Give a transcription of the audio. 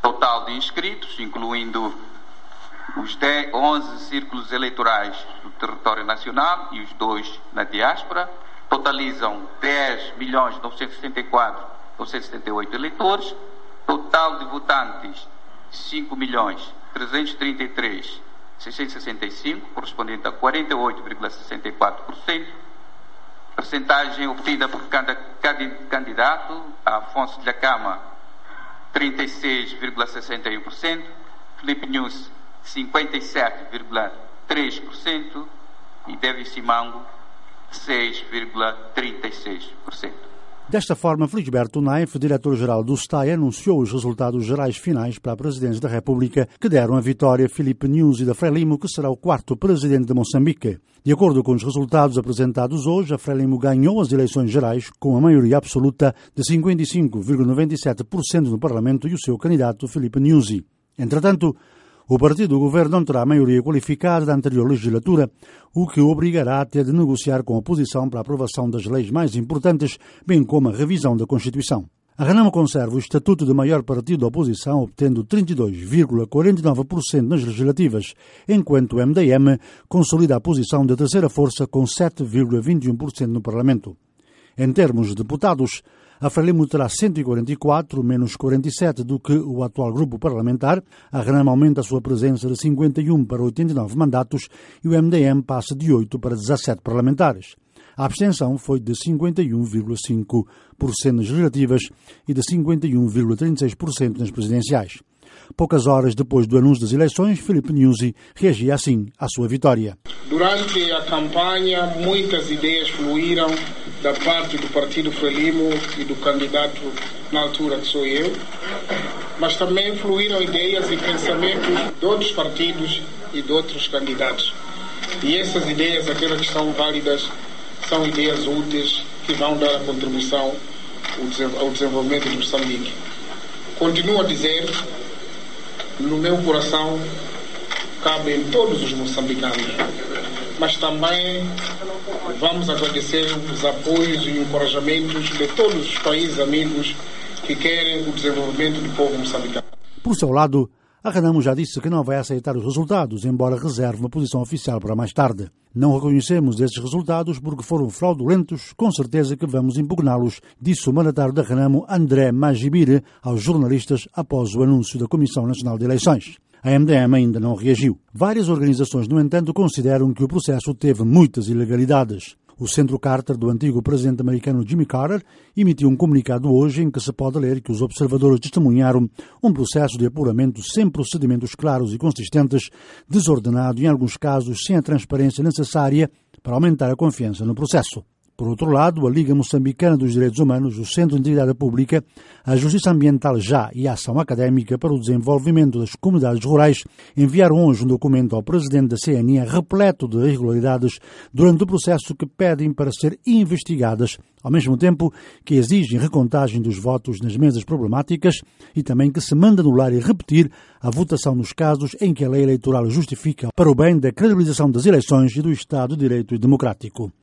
total de inscritos, incluindo os 11 círculos eleitorais do território nacional e os 2 na diáspora, totalizam 10.964.978 eleitores, total de votantes 5.333.665, correspondente a 48,64%, percentagem obtida por cada candidato: Afonso de Acama 36,61%, Filipe Nunes 57,3% e David Simango 6,36%. Desta forma, Felisberto Naif, diretor-geral do STAI, anunciou os resultados gerais finais para a presidência da República, que deram a vitória a Filipe Nunes e da Frelimo, que será o 4º presidente de Moçambique. De acordo com os resultados apresentados hoje, a Frelimo ganhou as eleições gerais com a maioria absoluta de 55,97% no Parlamento e o seu candidato Filipe Nunes. Entretanto, o partido do governo não terá a maioria qualificada da anterior legislatura, o que o obrigará a ter de negociar com a oposição para a aprovação das leis mais importantes, bem como a revisão da Constituição. A Renamo conserva o estatuto de maior partido da oposição, obtendo 32,49% nas legislativas, enquanto o MDM consolida a posição de terceira força com 7,21% no Parlamento. Em termos de deputados, a Frelimo terá 144, menos 47 do que o atual grupo parlamentar. A Renamo aumenta a sua presença de 51 para 89 mandatos e o MDM passa de 8 para 17 parlamentares. A abstenção foi de 51,5% nas legislativas e de 51,36% nas presidenciais. Poucas horas depois do anúncio das eleições, Filipe Nunes reagia assim à sua vitória. Durante a campanha, muitas ideias fluíram da parte do partido Frelimo e do candidato na altura, que sou eu, mas também fluíram ideias e pensamentos de outros partidos e de outros candidatos. E essas ideias, aquelas que são válidas, são ideias úteis que vão dar a contribuição ao desenvolvimento de Moçambique. Continuo a dizer, no meu coração cabem todos os moçambicanos, mas também vamos agradecer os apoios e encorajamentos de todos os países amigos que querem o desenvolvimento do povo moçambicano. Por seu lado, a Renamo já disse que não vai aceitar os resultados, embora reserve uma posição oficial para mais tarde. Não reconhecemos esses resultados porque foram fraudulentos, com certeza que vamos impugná-los, disse o mandatário da Renamo, André Magibire, aos jornalistas após o anúncio da Comissão Nacional de Eleições. A MDM ainda não reagiu. Várias organizações, no entanto, consideram que o processo teve muitas ilegalidades. O Centro Carter do antigo presidente americano Jimmy Carter emitiu um comunicado hoje em que se pode ler que os observadores testemunharam um processo de apuramento sem procedimentos claros e consistentes, desordenado e, em alguns casos, sem a transparência necessária para aumentar a confiança no processo. Por outro lado, a Liga Moçambicana dos Direitos Humanos, o Centro de Integridade Pública, a Justiça Ambiental Já e a Ação Académica para o Desenvolvimento das Comunidades Rurais enviaram hoje um documento ao presidente da CNI repleto de irregularidades durante o processo que pedem para ser investigadas, ao mesmo tempo que exigem recontagem dos votos nas mesas problemáticas e também que se manda anular e repetir a votação nos casos em que a lei eleitoral justifica para o bem da credibilização das eleições e do Estado de Direito e Democrático.